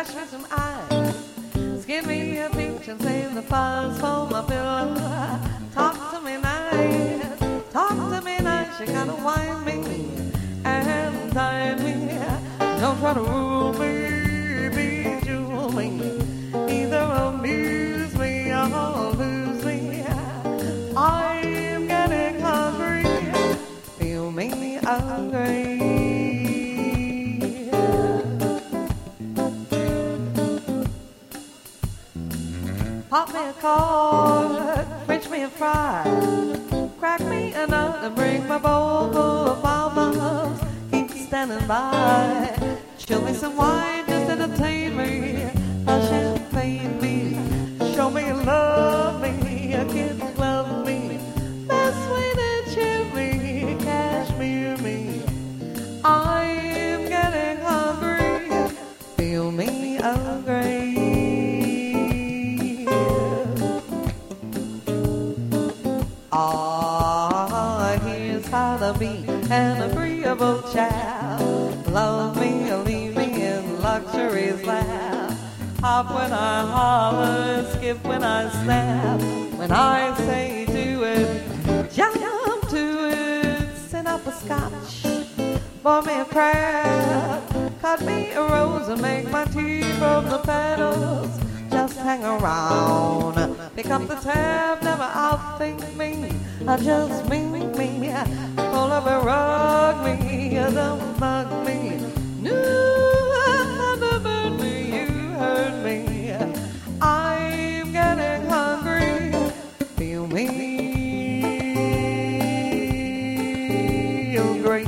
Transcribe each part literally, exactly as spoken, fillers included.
crush me some ice, give me a peach and save the fuzz for my pillow. Talk to me nice, talk to me nice, you gotta wind me and dine me. Don't try to rule me, bejewel me, either amuse me or lose me. I'm getting hungry, feel me hungry. Pop me a cork, french me a fry, crack me a nut and bring my bowl full of bombs. Keep standing by, chill me some wine, just entertain me, a champagne me, show me you love me, a kid love me, best way to cheer me, cashmere me. I'm getting hungry, feel me hungry. Ah, here's how to be an agreeable chap. Love me or leave me in luxury's lap. Hop when I holler, skip when I snap. When I say do it, jump to it. Send up a scotch, pour me a crab, cut me a rose and make my tea from the petals. Just hang around, pick up the tab, never outthink me. I just mean me, pull up a rug me, don't bug me. No, Thunderbird me, you heard me. I'm getting hungry, feel me great.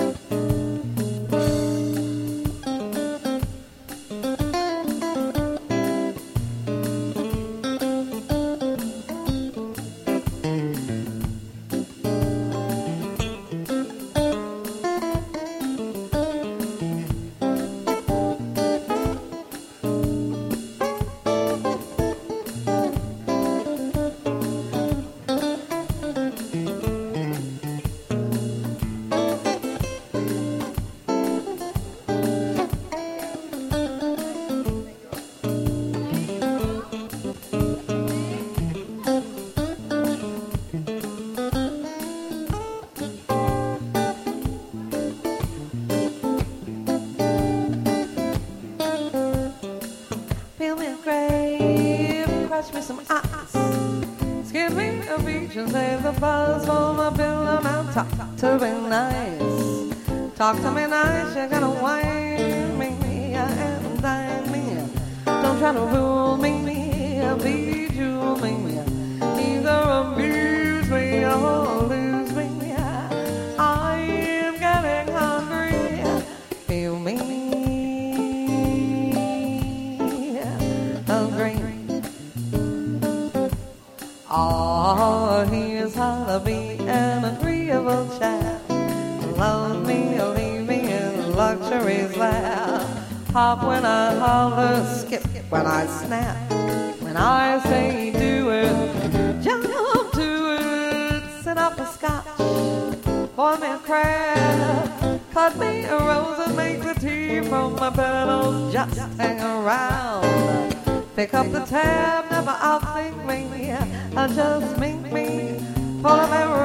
Feel me a grave, crush me some ice, give me a beach and save the buzz for my pillow. Now talk to me nice, talk to me nice, you're gonna wine me and dine me. Don't try to rule me, bejewel me, either amuse me or lose me. I'm getting hungry, feel me hungry. Oh, here's how to be an agreeable chap. Love me or leave me in luxury's lap. Hop when I holler, skip when I snap. When I say do it, jump to it. Set up a scotch, pour me a crab, cut me a rose and make the tea from my petals. Just hang around, pick up the tab, never outthink me. I just meet me, pull up and